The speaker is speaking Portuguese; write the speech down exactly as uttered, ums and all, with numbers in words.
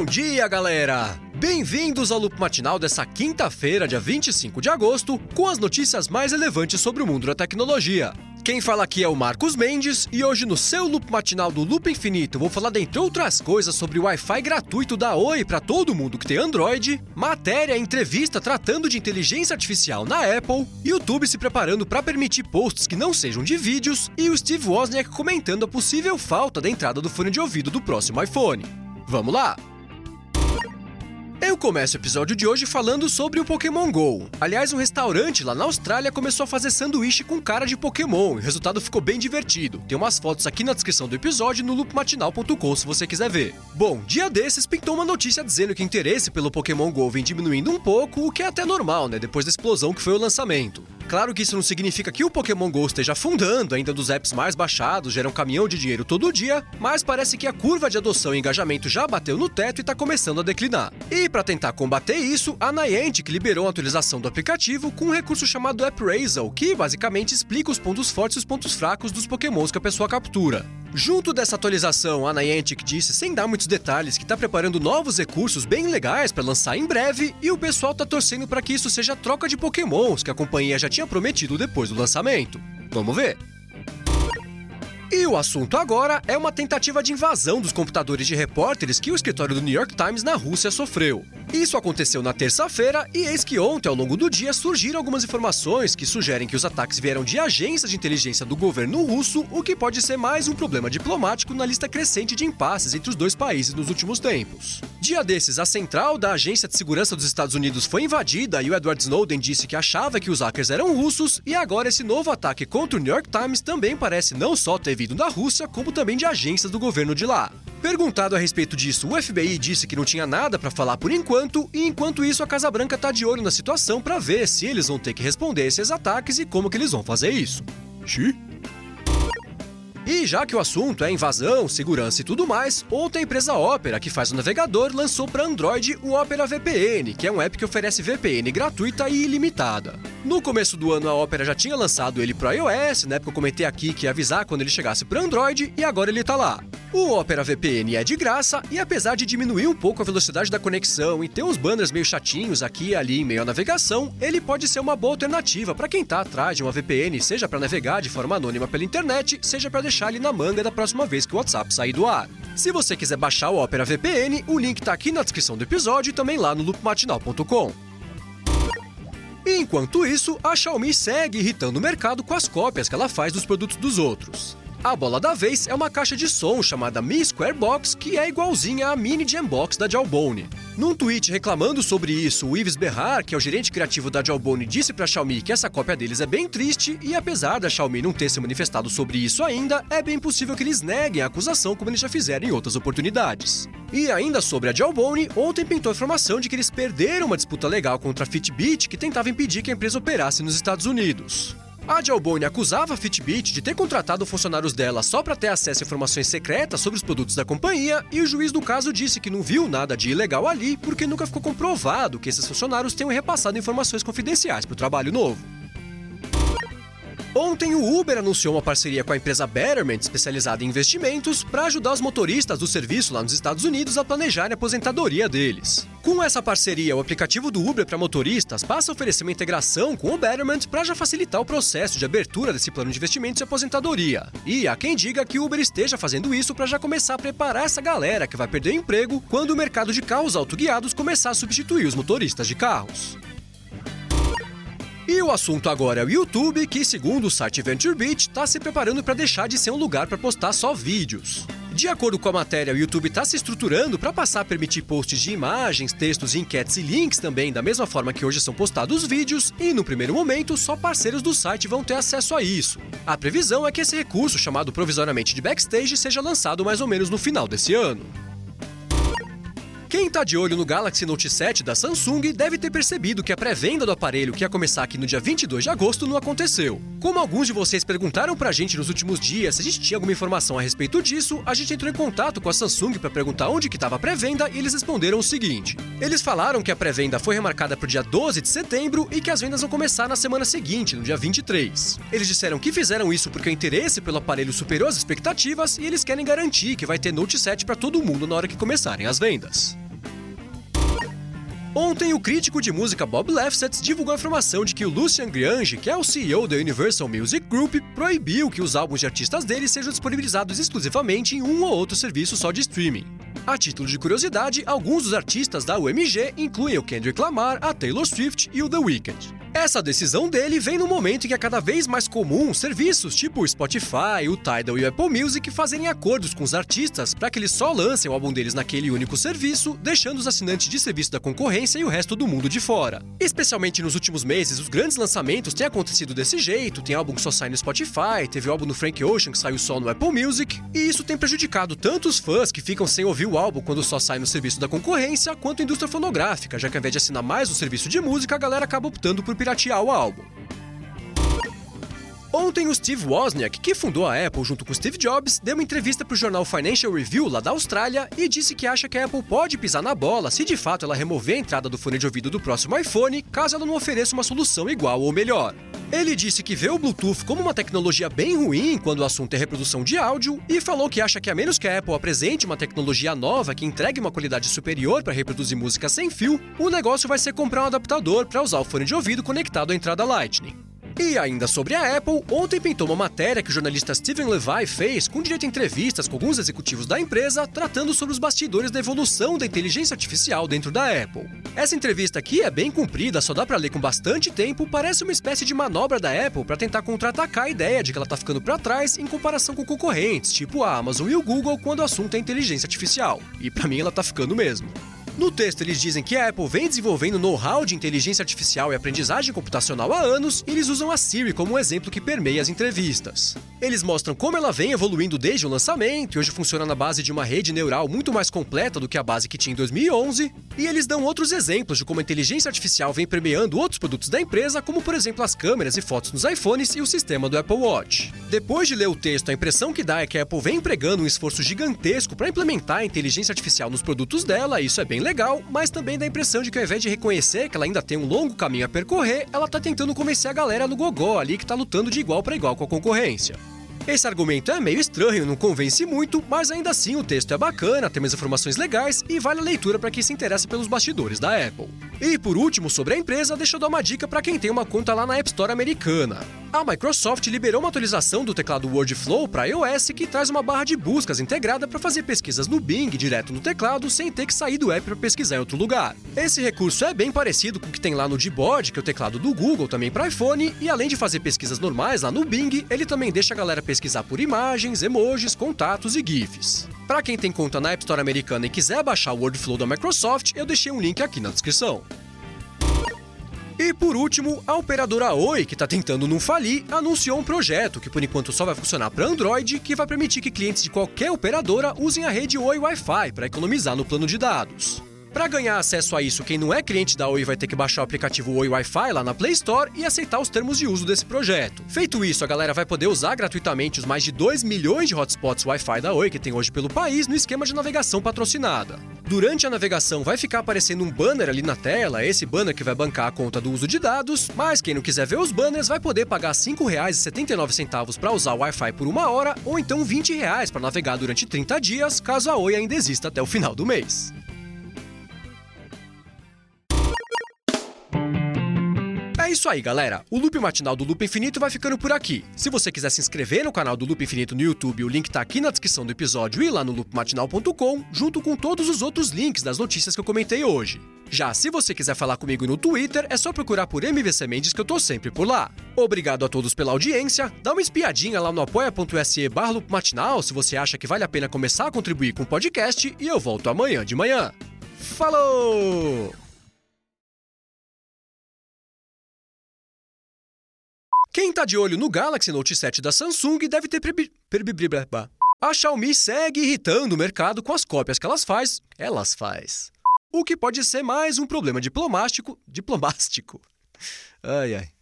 Bom dia, galera! Bem-vindos ao Loop Matinal dessa quinta-feira, dia vinte e cinco de agosto, com as notícias mais relevantes sobre o mundo da tecnologia. Quem fala aqui é o Marcos Mendes, e hoje no seu Loop Matinal do Loop Infinito vou falar, dentre outras coisas, sobre o Wi-Fi gratuito da Oi para todo mundo que tem Android, matéria e entrevista tratando de inteligência artificial na Apple, YouTube se preparando para permitir posts que não sejam de vídeos e o Steve Wozniak comentando a possível falta da entrada do fone de ouvido do próximo iPhone. Vamos lá! Eu começo o episódio de hoje falando sobre o Pokémon Go. Aliás, um restaurante lá na Austrália começou a fazer sanduíche com cara de Pokémon e o resultado ficou bem divertido. Tem umas fotos aqui na descrição do episódio no loop matinal ponto com se você quiser ver. Bom, dia desses pintou uma notícia dizendo que o interesse pelo Pokémon Go vem diminuindo um pouco, o que é até normal, né, depois da explosão que foi o lançamento. Claro que isso não significa que o Pokémon Go esteja afundando, ainda dos apps mais baixados, gera um caminhão de dinheiro todo dia, mas parece que a curva de adoção e engajamento já bateu no teto e está começando a declinar. E para tentar combater isso, a Niantic liberou a atualização do aplicativo com um recurso chamado Appraisal, que basicamente explica os pontos fortes e os pontos fracos dos Pokémons que a pessoa captura. Junto dessa atualização, a Niantic disse, sem dar muitos detalhes, que está preparando novos recursos bem legais para lançar em breve, e o pessoal está torcendo para que isso seja a troca de Pokémons que a companhia já tinha prometido depois do lançamento. Vamos ver? E o assunto agora é uma tentativa de invasão dos computadores de repórteres que o escritório do New York Times na Rússia sofreu. Isso aconteceu na terça-feira e eis que ontem, ao longo do dia, surgiram algumas informações que sugerem que os ataques vieram de agências de inteligência do governo russo, o que pode ser mais um problema diplomático na lista crescente de impasses entre os dois países nos últimos tempos. Dia desses, a central da Agência de Segurança dos Estados Unidos foi invadida e o Edward Snowden disse que achava que os hackers eram russos, e agora esse novo ataque contra o New York Times também parece não só ter vindo da Rússia, como também de agências do governo de lá. Perguntado a respeito disso, o F B I disse que não tinha nada para falar por enquanto, e enquanto isso a Casa Branca tá de olho na situação para ver se eles vão ter que responder a esses ataques e como que eles vão fazer isso. Xiii. E já que o assunto é invasão, segurança e tudo mais, ontem a empresa Opera, que faz o navegador, lançou para Android o Opera V P N, que é um app que oferece V P N gratuita e ilimitada. No começo do ano a Opera já tinha lançado ele para iOS, na época eu comentei aqui que ia avisar quando ele chegasse para Android, e agora ele tá lá. O Opera V P N é de graça e, apesar de diminuir um pouco a velocidade da conexão e ter uns banners meio chatinhos aqui e ali em meio à navegação, ele pode ser uma boa alternativa para quem tá atrás de uma V P N, seja para navegar de forma anônima pela internet, seja para deixar ele na manga da próxima vez que o WhatsApp sair do ar. Se você quiser baixar o Opera V P N, o link tá aqui na descrição do episódio e também lá no loop matinal ponto com. E enquanto isso, a Xiaomi segue irritando o mercado com as cópias que ela faz dos produtos dos outros. A bola da vez é uma caixa de som chamada Mi Square Box, que é igualzinha à Mini Jambox da Jawbone. Num tweet reclamando sobre isso, o Yves Berrar, que é o gerente criativo da Jawbone, disse pra Xiaomi que essa cópia deles é bem triste, e apesar da Xiaomi não ter se manifestado sobre isso ainda, é bem possível que eles neguem a acusação como eles já fizeram em outras oportunidades. E ainda sobre a Jawbone, ontem pintou a informação de que eles perderam uma disputa legal contra a Fitbit que tentava impedir que a empresa operasse nos Estados Unidos. A Jawbone acusava a Fitbit de ter contratado funcionários dela só para ter acesso a informações secretas sobre os produtos da companhia, e o juiz do caso disse que não viu nada de ilegal ali porque nunca ficou comprovado que esses funcionários tenham repassado informações confidenciais para o trabalho novo. Ontem, o Uber anunciou uma parceria com a empresa Betterment, especializada em investimentos, para ajudar os motoristas do serviço lá nos Estados Unidos a planejarem a aposentadoria deles. Com essa parceria, o aplicativo do Uber para motoristas passa a oferecer uma integração com o Betterment para já facilitar o processo de abertura desse plano de investimentos e aposentadoria. E há quem diga que o Uber esteja fazendo isso para já começar a preparar essa galera que vai perder o emprego quando o mercado de carros autoguiados começar a substituir os motoristas de carros. E o assunto agora é o YouTube, que, segundo o site VentureBeat, está se preparando para deixar de ser um lugar para postar só vídeos. De acordo com a matéria, o YouTube está se estruturando para passar a permitir posts de imagens, textos, enquetes e links também, da mesma forma que hoje são postados vídeos, e no primeiro momento só parceiros do site vão ter acesso a isso. A previsão é que esse recurso, chamado provisoriamente de Backstage, seja lançado mais ou menos no final desse ano. Quem tá de olho no Galaxy Note sete da Samsung deve ter percebido que a pré-venda do aparelho, que ia começar aqui no dia vinte e dois de agosto, não aconteceu. Como alguns de vocês perguntaram pra gente nos últimos dias se a gente tinha alguma informação a respeito disso, a gente entrou em contato com a Samsung para perguntar onde que estava a pré-venda e eles responderam o seguinte. Eles falaram que a pré-venda foi remarcada para o dia doze de setembro e que as vendas vão começar na semana seguinte, no dia vinte e três. Eles disseram que fizeram isso porque o interesse pelo aparelho superou as expectativas e eles querem garantir que vai ter Note sete para todo mundo na hora que começarem as vendas. Ontem, o crítico de música Bob Lefsetz divulgou a informação de que o Lucian Grange, que é o C E O da Universal Music Group, proibiu que os álbuns de artistas dele sejam disponibilizados exclusivamente em um ou outro serviço só de streaming. A título de curiosidade, alguns dos artistas da U M G incluem o Kendrick Lamar, a Taylor Swift e o The Weeknd. Essa decisão dele vem no momento em que é cada vez mais comum serviços tipo o Spotify, o Tidal e o Apple Music fazerem acordos com os artistas para que eles só lancem o álbum deles naquele único serviço, deixando os assinantes de serviço da concorrência e o resto do mundo de fora. Especialmente nos últimos meses, os grandes lançamentos têm acontecido desse jeito, tem álbum que só sai no Spotify, teve o álbum do Frank Ocean que saiu só no Apple Music, e isso tem prejudicado tanto os fãs que ficam sem ouvir o álbum quando só sai no serviço da concorrência, quanto a indústria fonográfica, já que ao invés de assinar mais um serviço de música, a galera acaba optando por piratear o álbum. Ontem, o Steve Wozniak, que fundou a Apple junto com Steve Jobs, deu uma entrevista para o jornal Financial Review lá da Austrália e disse que acha que a Apple pode pisar na bola se de fato ela remover a entrada do fone de ouvido do próximo iPhone, caso ela não ofereça uma solução igual ou melhor. Ele disse que vê o Bluetooth como uma tecnologia bem ruim quando o assunto é reprodução de áudio e falou que acha que a menos que a Apple apresente uma tecnologia nova que entregue uma qualidade superior para reproduzir música sem fio, o negócio vai ser comprar um adaptador para usar o fone de ouvido conectado à entrada Lightning. E ainda sobre a Apple, ontem pintou uma matéria que o jornalista Steven Levy fez com direito a entrevistas com alguns executivos da empresa, tratando sobre os bastidores da evolução da inteligência artificial dentro da Apple. Essa entrevista aqui é bem comprida, só dá pra ler com bastante tempo, parece uma espécie de manobra da Apple para tentar contra-atacar a ideia de que ela tá ficando pra trás em comparação com concorrentes, tipo a Amazon e o Google, quando o assunto é inteligência artificial. E pra mim ela tá ficando mesmo. No texto, eles dizem que a Apple vem desenvolvendo know-how de inteligência artificial e aprendizagem computacional há anos, e eles usam a Siri como um exemplo que permeia as entrevistas. Eles mostram como ela vem evoluindo desde o lançamento, e hoje funciona na base de uma rede neural muito mais completa do que a base que tinha em dois mil e onze, e eles dão outros exemplos de como a inteligência artificial vem permeando outros produtos da empresa, como por exemplo as câmeras e fotos nos iPhones e o sistema do Apple Watch. Depois de ler o texto, a impressão que dá é que a Apple vem empregando um esforço gigantesco para implementar a inteligência artificial nos produtos dela, e isso é bem legal, mas também dá a impressão de que ao invés de reconhecer que ela ainda tem um longo caminho a percorrer, ela tá tentando convencer a galera no gogó ali que tá lutando de igual para igual com a concorrência. Esse argumento é meio estranho, não convence muito, mas ainda assim o texto é bacana, tem umas informações legais e vale a leitura para quem se interessa pelos bastidores da Apple. E por último, sobre a empresa, deixa eu dar uma dica para quem tem uma conta lá na App Store americana. A Microsoft liberou uma atualização do teclado Wordflow para iOS que traz uma barra de buscas integrada para fazer pesquisas no Bing direto no teclado sem ter que sair do app para pesquisar em outro lugar. Esse recurso é bem parecido com o que tem lá no Gboard, que é o teclado do Google também para iPhone, e além de fazer pesquisas normais lá no Bing, ele também deixa a galera pesquisar por imagens, emojis, contatos e GIFs. Para quem tem conta na App Store americana e quiser baixar o Wordflow da Microsoft, eu deixei um link aqui na descrição. E por último, a operadora Oi, que está tentando não falir, anunciou um projeto que por enquanto só vai funcionar para Android, que vai permitir que clientes de qualquer operadora usem a rede Oi Wi-Fi para economizar no plano de dados. Para ganhar acesso a isso, quem não é cliente da Oi vai ter que baixar o aplicativo Oi Wi-Fi lá na Play Store e aceitar os termos de uso desse projeto. Feito isso, a galera vai poder usar gratuitamente os mais de dois milhões de hotspots Wi-Fi da Oi que tem hoje pelo país no esquema de navegação patrocinada. Durante a navegação vai ficar aparecendo um banner ali na tela, esse banner que vai bancar a conta do uso de dados, mas quem não quiser ver os banners vai poder pagar cinco reais e setenta e nove centavos para usar o Wi-Fi por uma hora ou então vinte reais para navegar durante trinta dias, caso a Oi ainda exista até o final do mês. É isso aí, galera. O Loop Matinal do Loop Infinito vai ficando por aqui. Se você quiser se inscrever no canal do Loop Infinito no YouTube, o link tá aqui na descrição do episódio e lá no loop matinal ponto com, junto com todos os outros links das notícias que eu comentei hoje. Já se você quiser falar comigo no Twitter, é só procurar por M V C Mendes que eu tô sempre por lá. Obrigado a todos pela audiência, dá uma espiadinha lá no apoia.se barra Loop Matinal se você acha que vale a pena começar a contribuir com o podcast e eu volto amanhã de manhã. Falou! Quem tá de olho no Galaxy Note sete da Samsung deve ter prebi... perbibribaba. A Xiaomi segue irritando o mercado com as cópias que elas faz, elas faz. O que pode ser mais um problema diplomático, diplomático. Ai, ai.